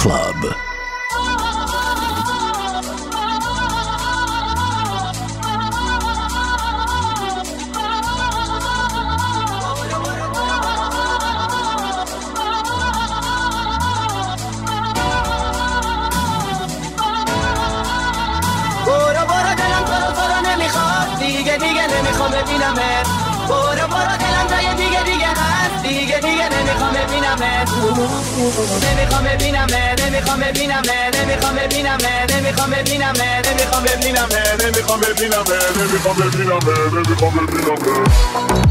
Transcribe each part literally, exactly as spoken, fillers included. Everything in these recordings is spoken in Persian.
Club. دیگه دیگه نمیخوام ببینمت برو برو دلم جای دیگه دیگه هست دیگه دیگه نمیخوام ببینمت نمیخوام ببینمت نمیخوام ببینمت نمیخوام ببینمت نمیخوام ببینمت نمیخوام ببینمت نمیخوام ببینمت نمیخوام ببینمت نمیخوام ببینمت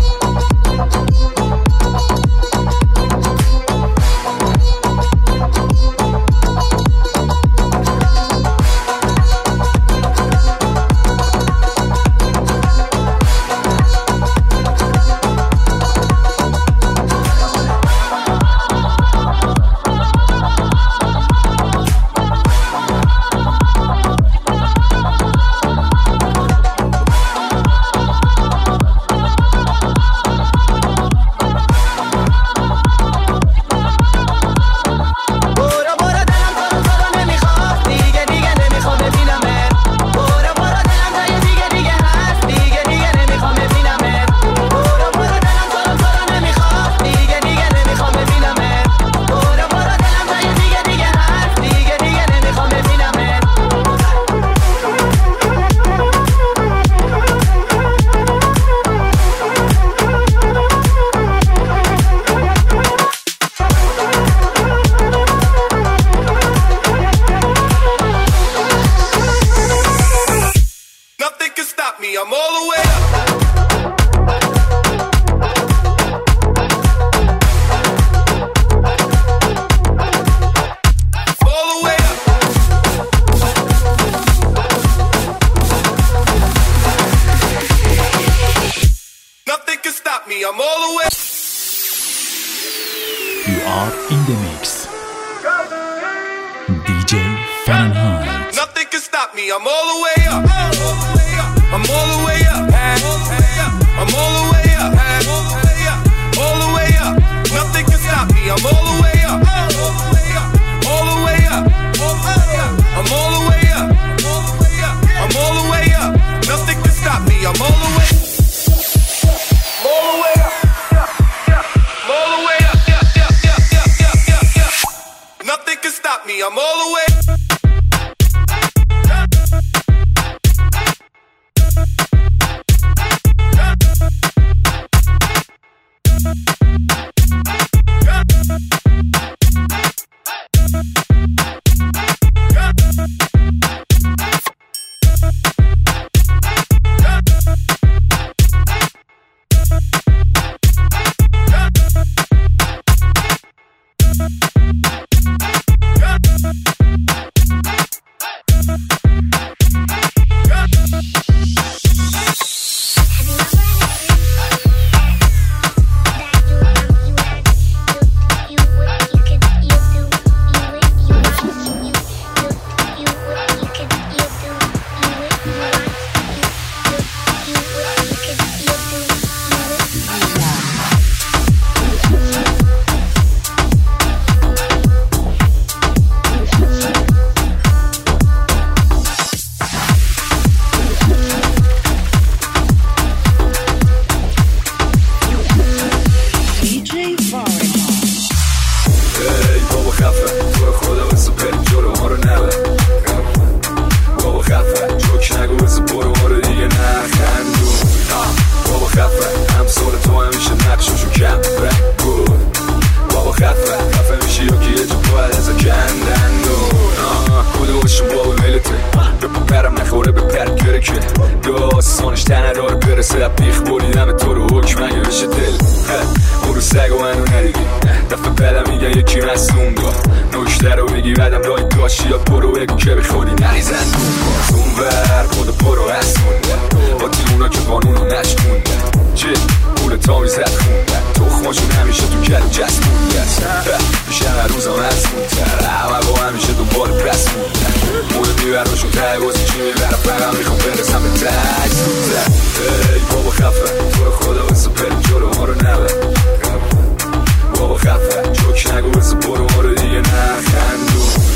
بابا خفه چوک نگو بس برو ما رو دیگه نخندون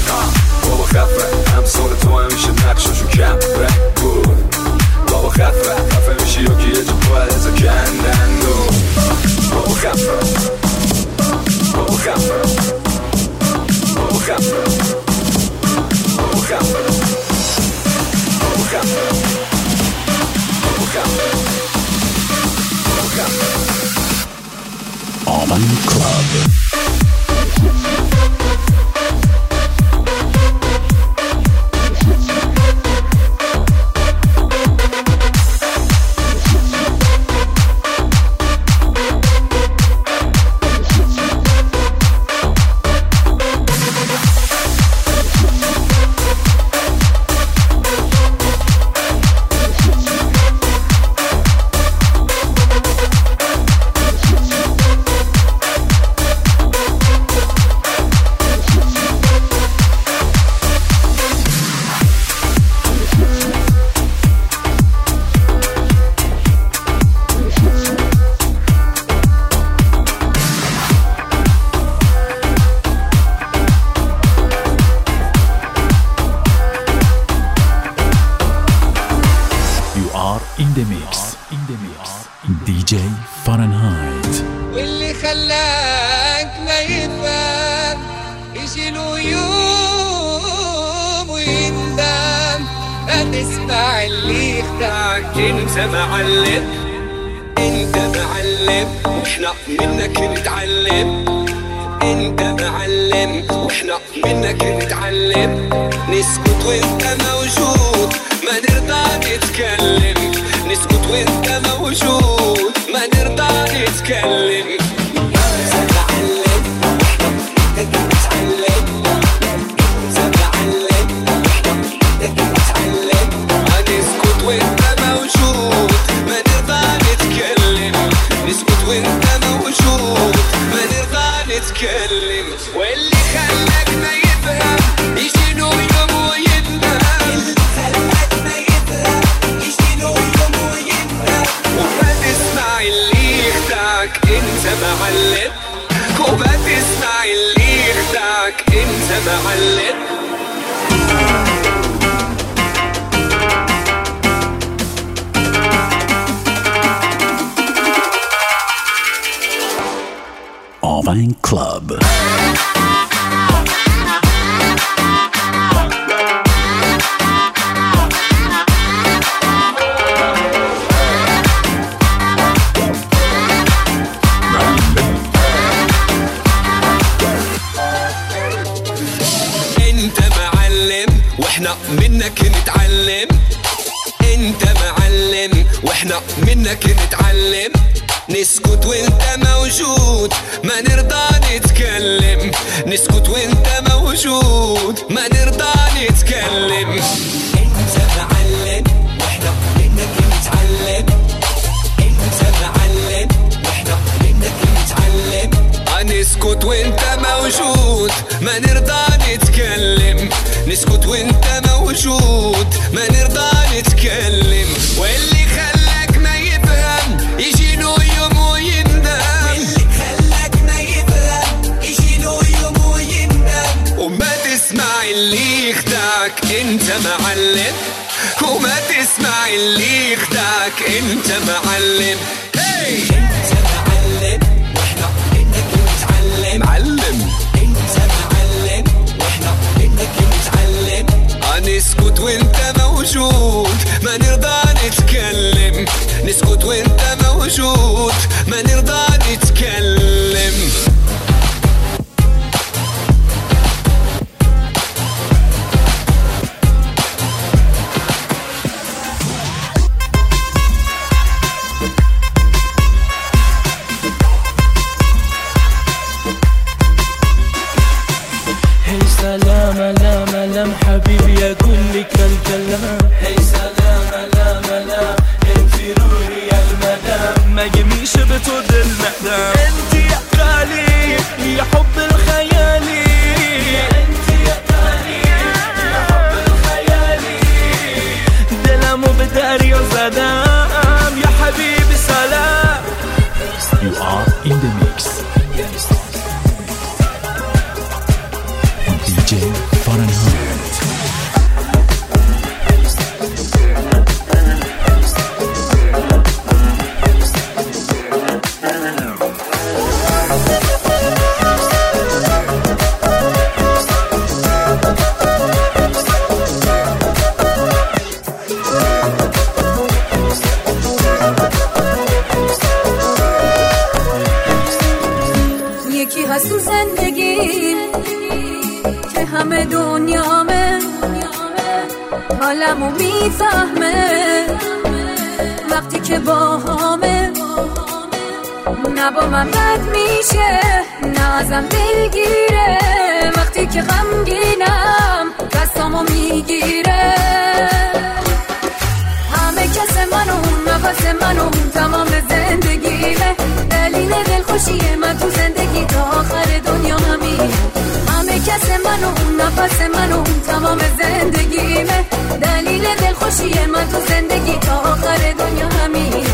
Urban Club. انت معلم انت معلم واحنا منك نتعلم انت معلم واحنا منك نتعلم نسكت وانت موجود ما نرضى نتكلم نسكت وانت موجود ما نرضى نتكلم انت معلم واحنا منك نتعلم انت معلم واحنا منك نتعلم نسكت وانت موجود ما نرضى نتكلم نسكت وانت موجود ما نرضى نتكلم واللي خلاك ما يفهم يجيله يوم ويندم اللي خلاك ما يفهم يجيله يوم ويندم وما تسمع اللي يخدعك انت معلم وما تسمع اللي يخدعك انت معلم Urban Club. انت معلم واحنا منك نتعلم انت معلم واحنا منك نتعلم نسكت وانت موجود ما نرضى نتكلم نسكت وانت موجود ما نرضى نتكلم انت معلم واحنا منك نتعلم انت معلم واحنا منك نتعلم نسكت وانت موجود ما نرضى نتكلم نسكت وانت موجود ما نرضى نتكلم واللي خلاك ما يفهم يجيله يوم ويندم واللي خلاك ما يفهم يجيله يوم ويندم وما تسمع اللي يخدعك انت معلم وما تسمع اللي يخدعك انت معلم هي انت معلم واحنا منك نتعلم معلم انت معلم واحنا منك نتعلم نسكت وانت موجود ما نرضى نتكلم نسكت وانت موجود ما نرضى نتكلم یکی هست تو زندگیم که همه دنیامه، حالمو میفهمه وقتی که با همه. نه با من بد میشه، نه ازم دلگیره وقتی که غمگینم دستامو میگیره. همه کس منو، نفس منو، تمام زندگیمه، دلیل دلخوشی من تو زندگی تا آخر دنیا همینه. همه کس منو، نفس منو، تمام زندگیمه، دلیل دلخوشی من تو زندگی تا آخر دنیا همینه.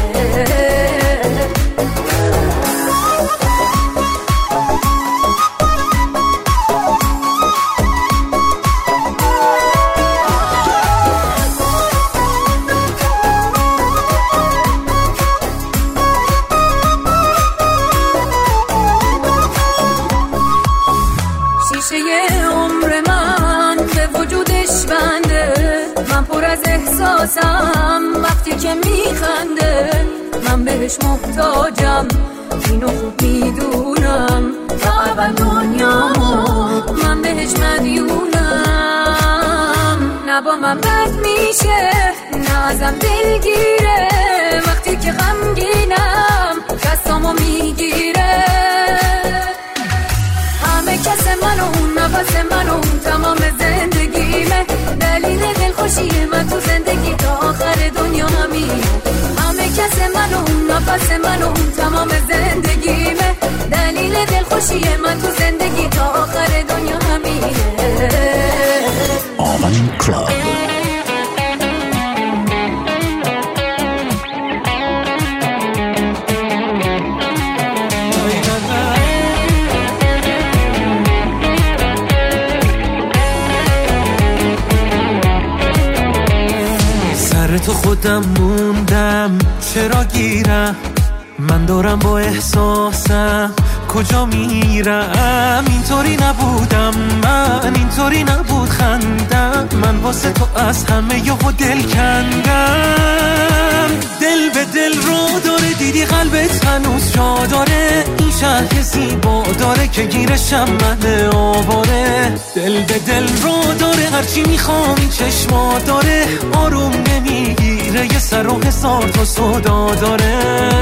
وقتی که میخنده من بهش محتاجم، اینو خوب میدونم، تا اول دنیامو من بهش مدیونم. نه با من بد میشه، نه ازم دلگیره وقتی که غمگینم دستامو میگیره. همه کس منو، نفس منو، تمام زندگیمه، دلیل دلخوشی من تو زندگی تا آخر دنیا همینه. همه کس منو، نفس منو، تمام زندگیمه، دلیل دلخوشی من تو زندگی تا آخر دنیا همینه. آون کلاب. تو خودم موندم، چرا گیرم من دارم با احساسم کجا میرم. اینطوری نبودم من، اینطوری نبود خندم من، واسه تو از همه یهو دل کندم. دل به دل رو داره، دیدی قلبت هنوز جا داره، این شهر زیبا داره که گیرشم من آواره. دل به دل رو داره، هرچی میخوام این چشما داره، آروم نمیگیره، یه سر و هزار تا صدا داره.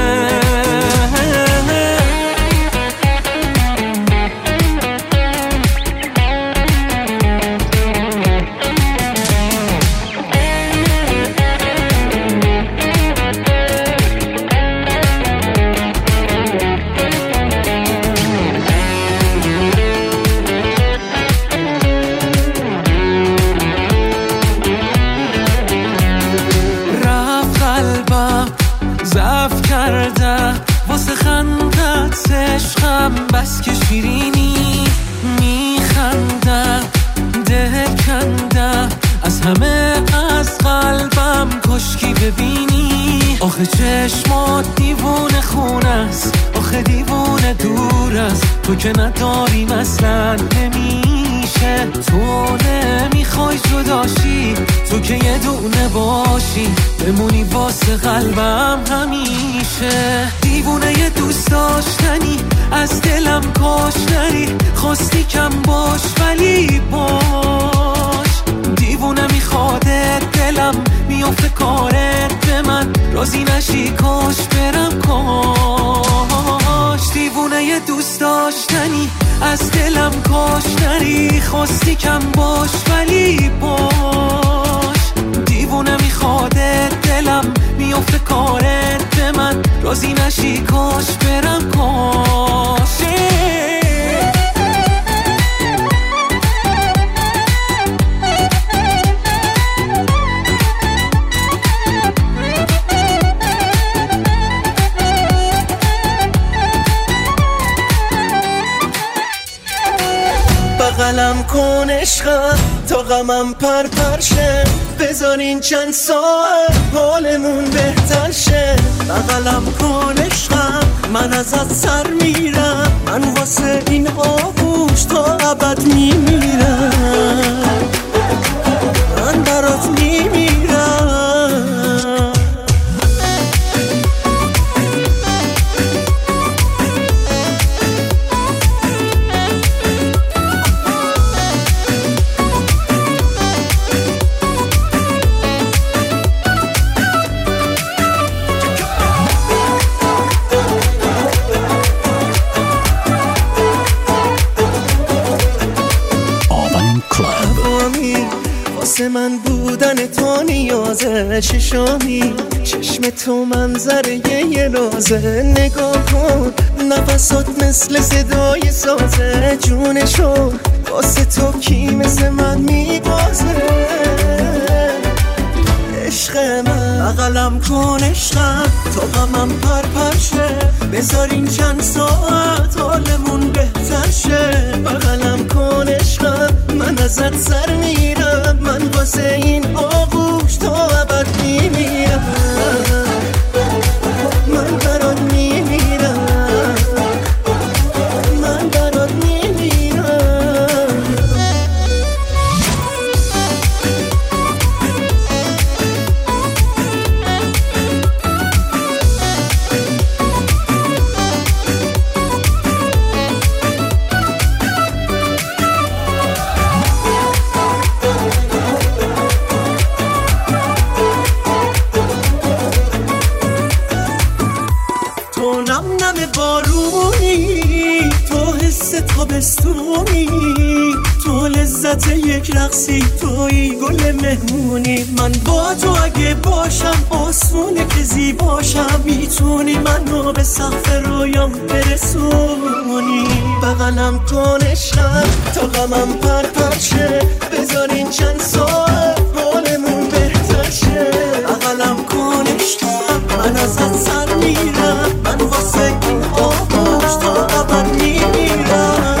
واسه خندت عشقم بس که شیرینی، میخندم دل کندم از همه، از قلبم کشکی ببینی. آخه چشمات دیوونه خونه است، آخه دیوونه دور است، تو که نداری مثلا نمیشه. تو نمیخوای جداشی، تو که یه دونه باشی، بمونی واسه قلبم همیشه. دیوونه یه دوست داشتنی، از دلم کاش نری، خواستی کم باش ولی باش. دیوونه میخوادت، دلم میافته کارت به من، راضی نشی کاش برم کاش. دیوونه یه دوست داشتنی، از دلم کاش نری، خواستی کم باش ولی باش. دیوونه میخوادت، دلم میافته کارت به من، راضی نشی کاش برم کاش. بغلم کن عشقم تا غمم پر پرشه، بذارین چند ساعت حالمون بهتر شه. بغلم کن عشقم من ازت سر میرم، من واسه این آغوش تا ابد میمیرم، من برات میمیرم. به تو نیازه، چشامی چشم تو منظره یه نازه. نگاه کن نفسات مثل صدای سازه، جونشو واسه تو کی مثل من میبازه. عشق من بغلم کن عشقم، تو غمم پر پر شه، بذارین چند ساعت حالمون بهتر شه. بغلم کن عشقم، من ازت سر میرم، من واسه این آغوش تا ابد میمیرم، من برات میمیرم، من برات میمیرم. تابستونی تو لذت یک رقصی، توی گل مهمونی. من با تو اگه باشم آسونه که زیباشم، میتونی منو به سقف رویام برسونی. بغلم کن عشقم تا غمم پر پر شه، بذارین چند ساعت حالمون بهتر شه. بغلم کن عشقم، من ازت سر میرم، من واسه این آغوش تا ابد میمیرم.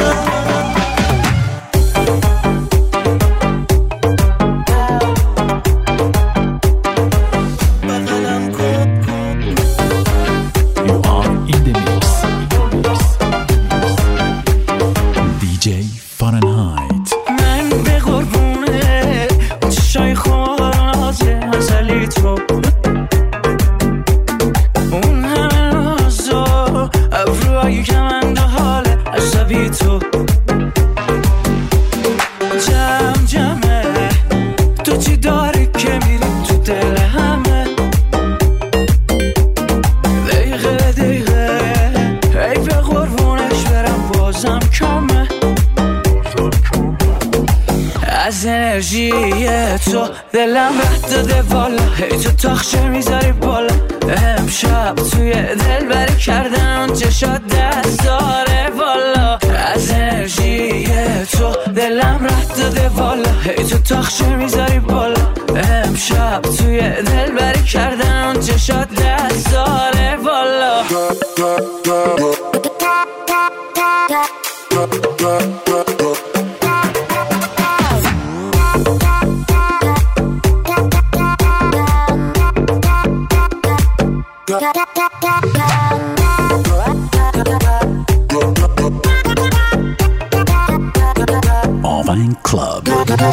تو دلم رد داده والا، هی تو تاخچه میذاری بالا. امشب توی دل بری کردن اون چشات دست داره والا. از انرژی تو دلم رد داده والا، هی تو تاخچه میذاری بالا. امشب توی دل بری کردن اون چشات دست داره والا. Irvine Club.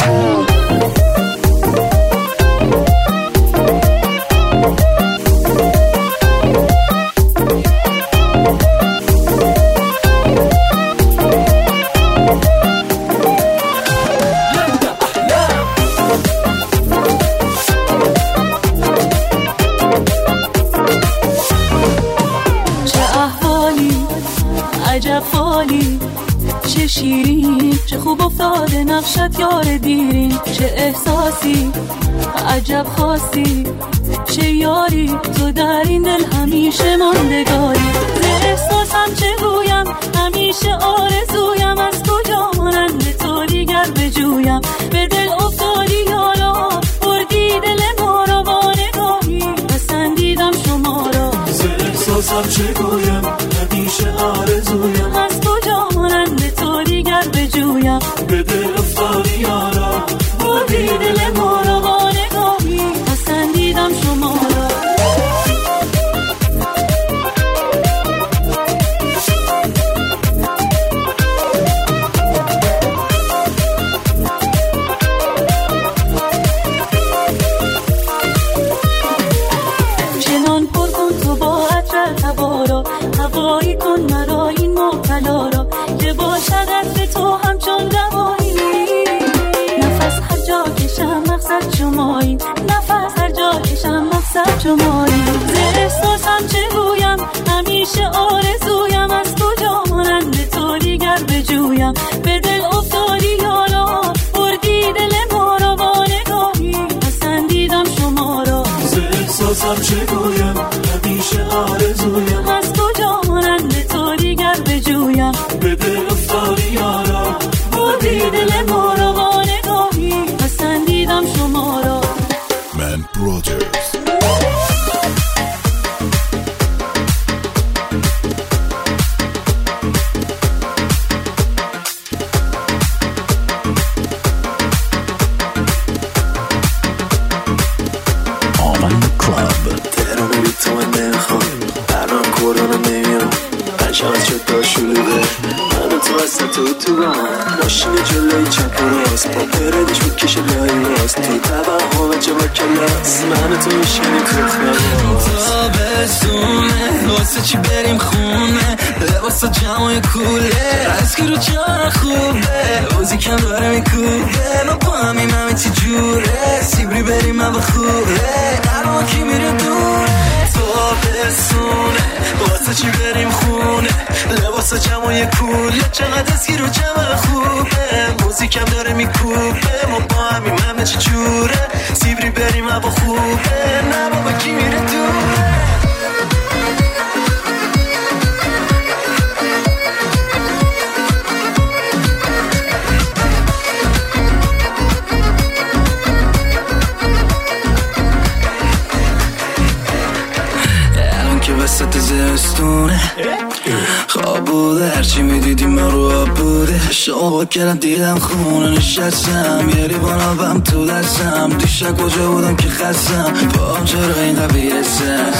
چه شیرین، چه خوب افتاده نقشت یار دیرین. چه احساسی عجب خاصی، چه یاری تو در این دل همیشه ماندگاری. ز احساسم چه گویم، همیشه آرزویم از کجا مانند تو دیگر بجویم. به دل افتادی یارا، بردی دل ما را با نگاهی، پسندیدم شما را. ز احساسم چه گویم، همیشه آرزویم از کجا مانند تو دیگر بجویم. به دل افتادی یارا، بردی دل ما را با نگاهی، پسندیدم شما را. چنان پر کن تو با عطر هوا را، هوایی کن مرا این مبتلا را، که باشد عطر تو همچون دوایی. نفس هر جا کشم مقصد شمایی، نفس هر جا کشم مقصد شمایی. ز احساسم چه گویم، همیشه آرزویم از کجا مانند تو دیگر بجویم. به دل افتادی یارا، بردی دل ما را با نگاهی، پسند تو وسط اتوبان ماشین جلوی چپ و راست با پردش میکشه لای راست تو توهم چه با کلاس من تو میشینی تو خیابان تابستونه واسه چی بریم خونه لباسا جمعای کوله اسکی رو جان خوبه موزیکم داره میکوبه ما با همیم همه چی جوره سیبری بریم هم خوبه درما کی میره دوره تابستونه واسه چی بریم خونه لباسا جمعای کوله چقدر اسکی رو جمع خوبه موزیکم داره میکوبه ما با همیم همه چی جوره سیبری بریم هم خوبه نه بابا کی میره دوره وسط زستونه خواب بوده هرچی میدیدیم من رو آب بوده شما با کردم دیدم خونه نشستم یه ریوان آبم تو دستم دیشب کجا بودم که خستم با هم چرا این قبیرسم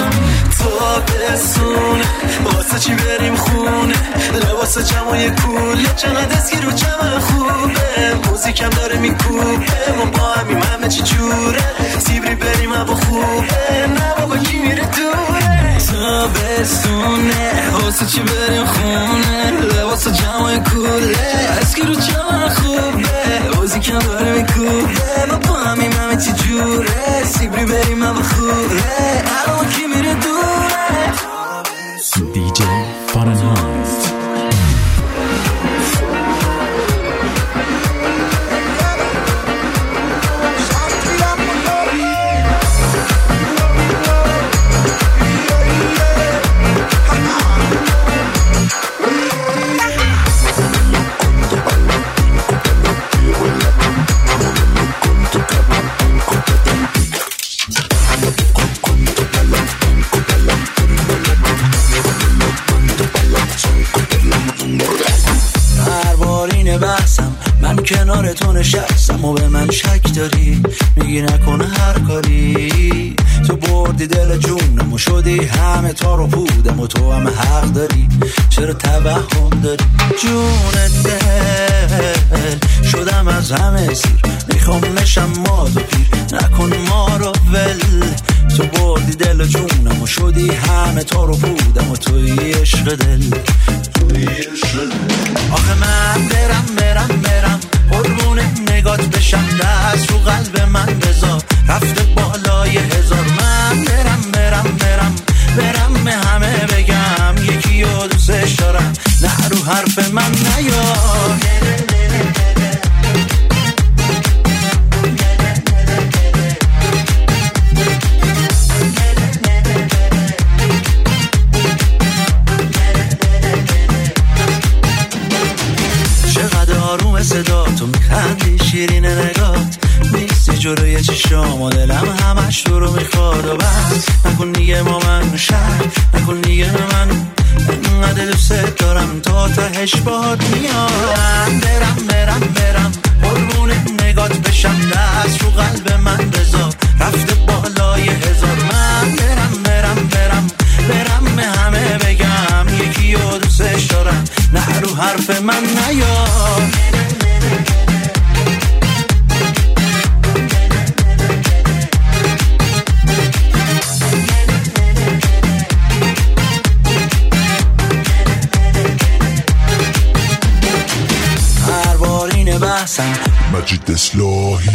تابستونه واسه چی بریم خونه لباس جمعای کوله چقدر اسکی رو جمع خوبه موزیکم داره میکوبه ما با همیم همه چی جوره سیبری بریم هوا خوبه نه بابا کی میره دوره تابستونه واسه چی بریم خونه لباس جمعای کوله اسکی رو جمع خوبه موزیکم داره میکوبه ما با همیم همه چی جوره سیبری بریم هوا خوبه الان کی میره دوره دی جی Fahrenheit. من کنار تو نشستم و به من شک داری میگی نکنه هر کاری تو بردی دل جونم و شدی همه تار و پودم و تو هم حق داری چرا توهم داری جونت دل شدم از همه سیر میخوام نشم ماد و پیر نکن ما رو ول تو بردی دل جونم و شدی همه تار و پودم و توی عشق دل آخه من برم برم برم قربون نگات بشم دست رو قلب من بذار رفته بالای هزار من برم برم برم برم به همه بگم یکی رو دوستش دارم نه رو حرف من نیار صدا تو میخندی شیرین نگات نیستی جلوی چشام و دلم همش تو رو میخواد و بس نکن دیگه ما من شهر نکن دیگه من انقدر دوست دارم تا تهش باد میام برم برم برم قربون نگات بشم دست رو قلب من بذار رفته بالای هزار من برم برم برم برم به همه بگم یکی رو دوستش دارم نه رو حرف من نیار مجید اصلاحی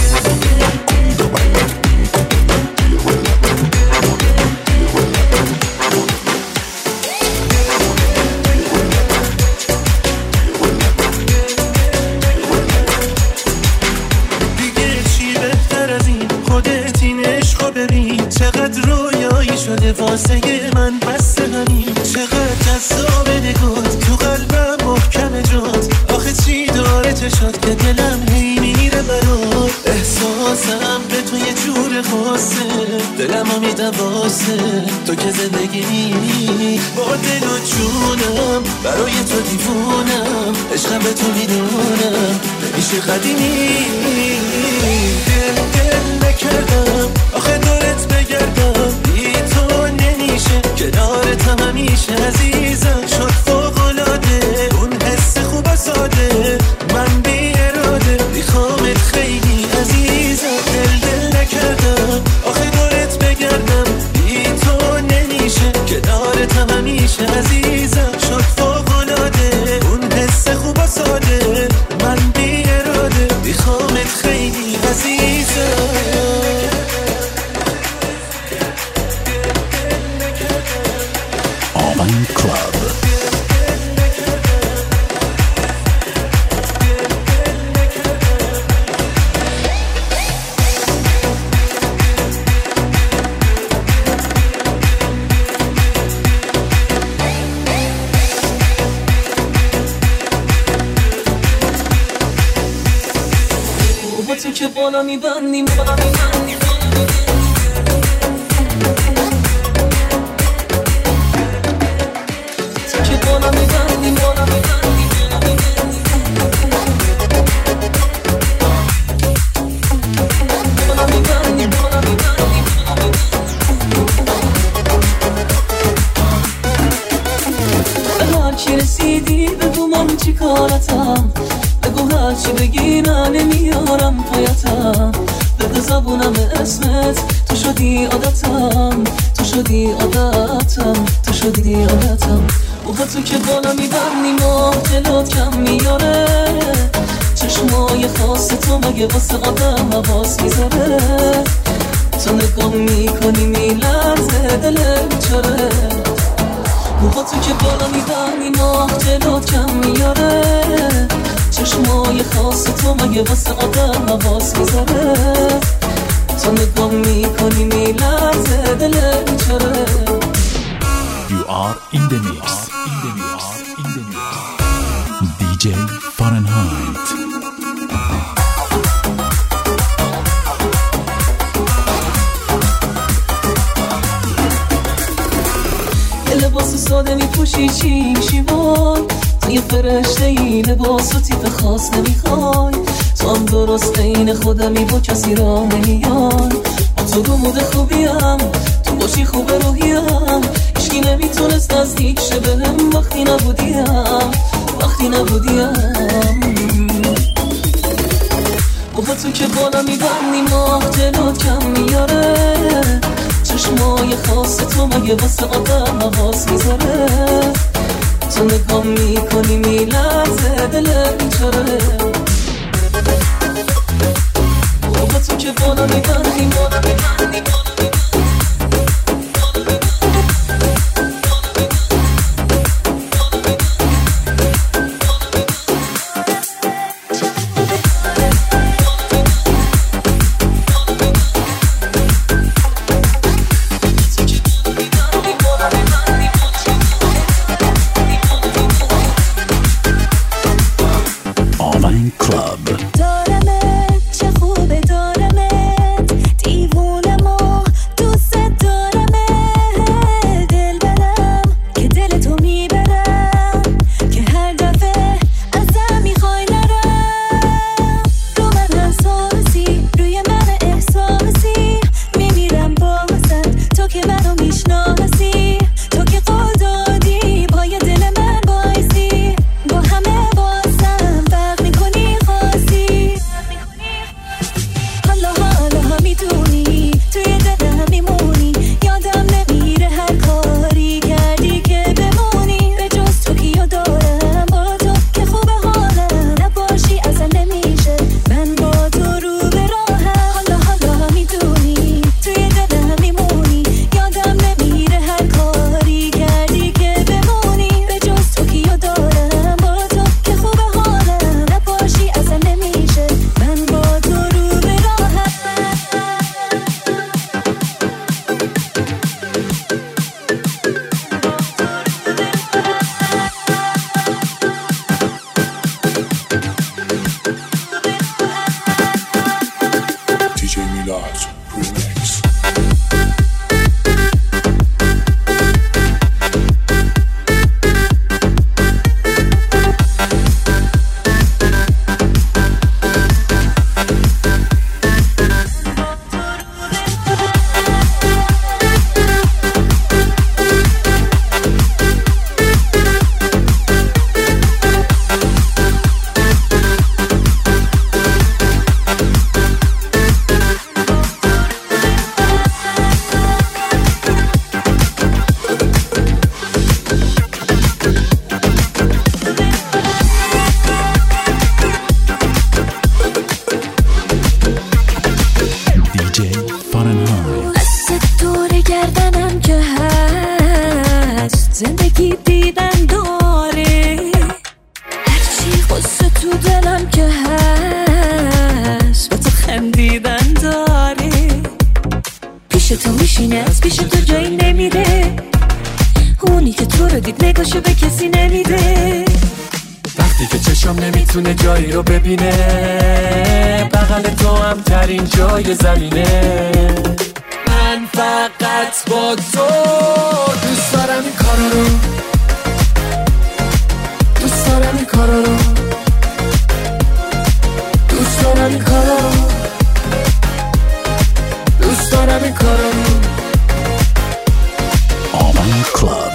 دیگه چی بهتر از این خودت این عشقو ببین چقدر رویایی شده واسه من بسته همین چقدر جذاب نگات تو قلبم محکم جات آخه چی داره چشات که دلم هی میره برات احساسم به تو یه جور خاصه دلم ها میده واسه تو که زندگی با دل و جونم برای تو دیوونم عشقم به تو میدونم نمیشه قدیمی دل دل نکردم آخه دورت بگردم بی تو نمیشه کنارتم همیشه عزیزم شد فوق‌العاده اون تو که بالا میبندیم بالا میبندیم تو که بالا میبندیم بالا میبندیم بالا میبندیم بالا میبندیم به هر کی رسیدی بگو من چی کارتم بگو هرچی بگی نه نمیارم پایتم بده زبونم اسمت تو شدی عادتم تو شدی عادتم تو شدی عادتم اوه تو که بالا میبندی ماه جلوت کم میاره چشمای خاص تو مگه واسه آدم حواس میذاره تو نگاه میکنی میلرزه دلم چاره اوه تو که بالا میبندی ماه جلوت کم میاره چشمای خاص تو مگه واسه آدم حواس میذاره تو نگاه میکنی میلرزه دلم چاره You are in the mix in the mix in the mix دی جی Fahrenheit یه لباس ساده میپوشی چی شیوان تو یه فرشته ای لباس و تیپ خاص نمیخوای تو هم درست این خودمی با کسی را نمیان تو رو مود خوبیم تو باشی خوب روحیم هیچکی نمیتونست نزدیک شه بهم وقتی نبودیم وقتی نبودیم اوه تو که بالا میبندی ماه جلوت کم میاره چشمای خاص تو مگه واسه آدم حواس میذاره تو نگاه میکنی میلرزه دلم چاره اوه تو که بالا میبندی بالا میبندی دیگه چشم نمیتونه جایی رو ببینه، بغل تو هم ترین جای زمینه. من فقط با تو دوست دارم این کارا رو، دوست دارم این کارا رو، دوست دارم این کارا رو، دوست دارم این کارا رو. آمن کلاب.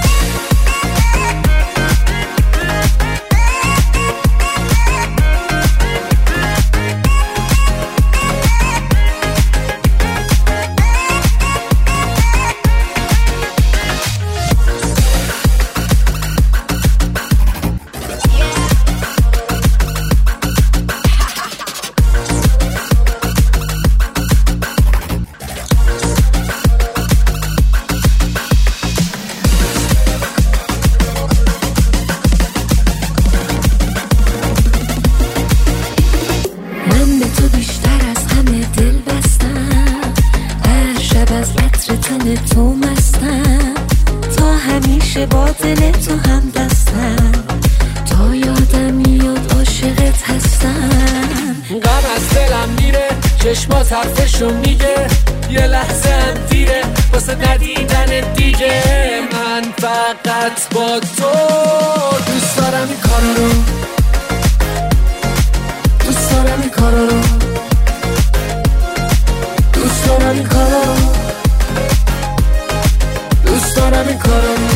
تو مستم، تا همیشه با دل تو هم دستم، تا یادم میاد عاشقت هستم. غم از دلم میره، چشمات حرفشو میگه، یه لحظه هم دیره واسه ندیدن دیگه. من فقط با تو دوست دارم این کارا رو، دوست دارم این کارا رو، دوست دارم این کارا رو، دوست دارم این کارا رو.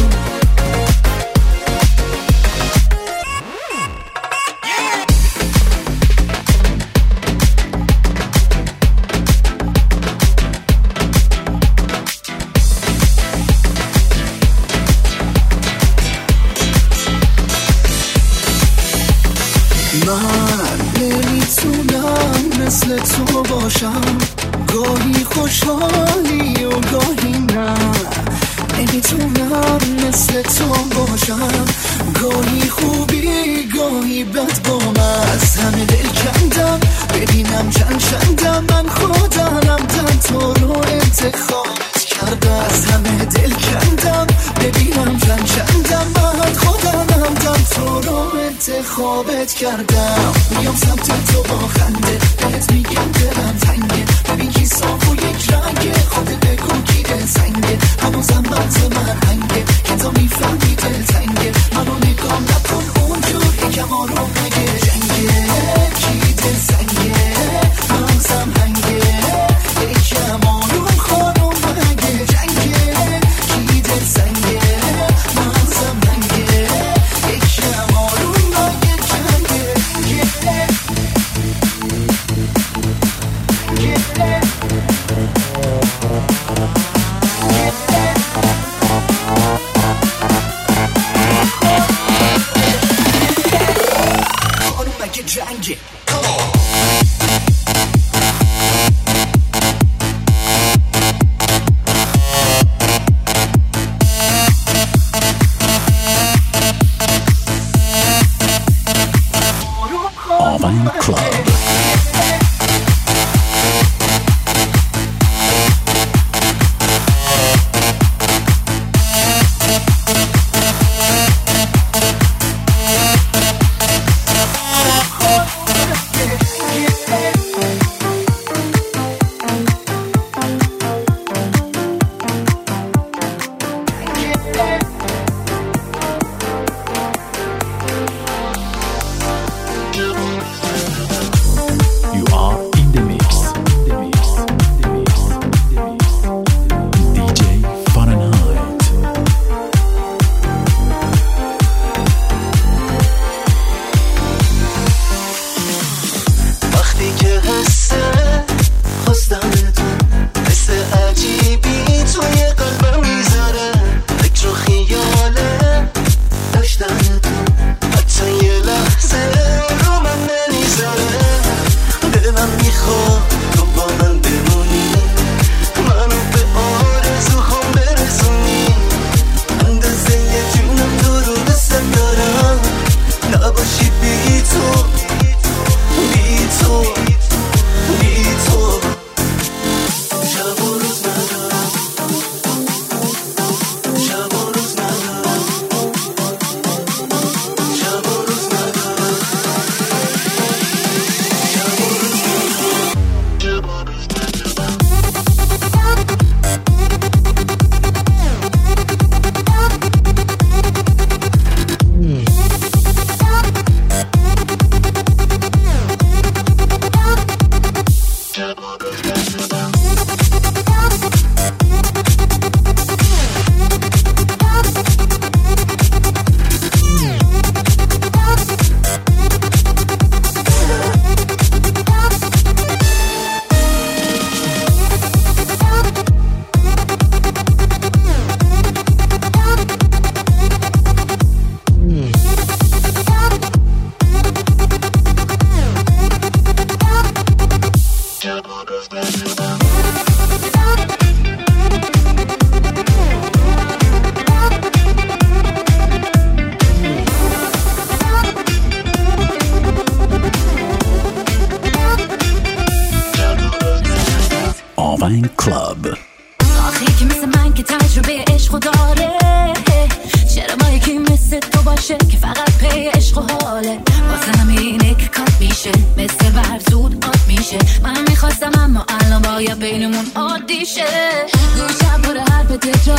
من نمیتونم مثل تو باشم، گاهی خوشحالی و گاهی نه. نمیتونم مثل تو باشم، گاهی خوبی گاهی بد با من. از همه دل کندم ببینم چند چندم، من خودم دم تو رو انتخابت کردم. از همه دل کندم ببینم چند چندم، من خودم دم تو رو انتخابت کردم. میام سمت تو با خنده، بهت میگم دلم تنگه، ببین کی صاف و یک رنگه، خودت بگو کی دل سنگه. هنوزم مغز من هنگه که تو میفهمی دل تنگه، منو نگام نکن اونجور یکم آروم مگه جنگه. کی دل سنگه مغزم هنگه، یکم آروم خانم مگه جنگه. کی دل سنگه مغزم هنگه، یکم آروم مگه جنگه. خانم مگه جنگه. آمن کلاب. You are in the mix. In the mix. In the mix. In the mix. D J Fahrenheit. وقتی که حسه خواستمتون، حس عجیبی توی قلبم میذاره، فکر و خیاله داشتنتون، حتی یه لحظه رو من نمیذاره. دلم میخواد تو با من بمونی، منو به آرزوهام برسونی. اندازه یه جونم تو رو دوستم دارم، نباشی بی تو بی تو بی تو. شب و روز ندارم، شب و روز ندارم، شب و روز ندارم.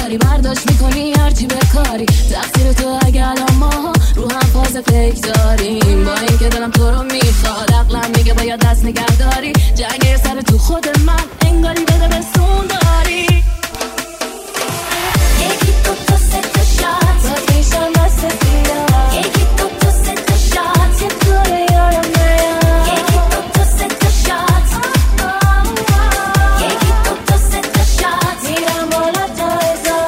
داری برداشت میکنی هرچی بکاری تقصیر تو اگه الان ما رو هم فاز فکر داریم با این که دلم تو رو میخواد عقلم میگه باید دست نگه داری جنگ سر تو خود من انگاری بده به سون داری یکی تو تو سه تا شات باز میشم دست بیا یکی تو تو سه تا شات یه دوره یارم نیا یکی تو تو سه تا شات یکی تو تو سه تا شات میرم بالا تا ازا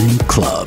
Fun Club.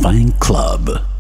Fan Club.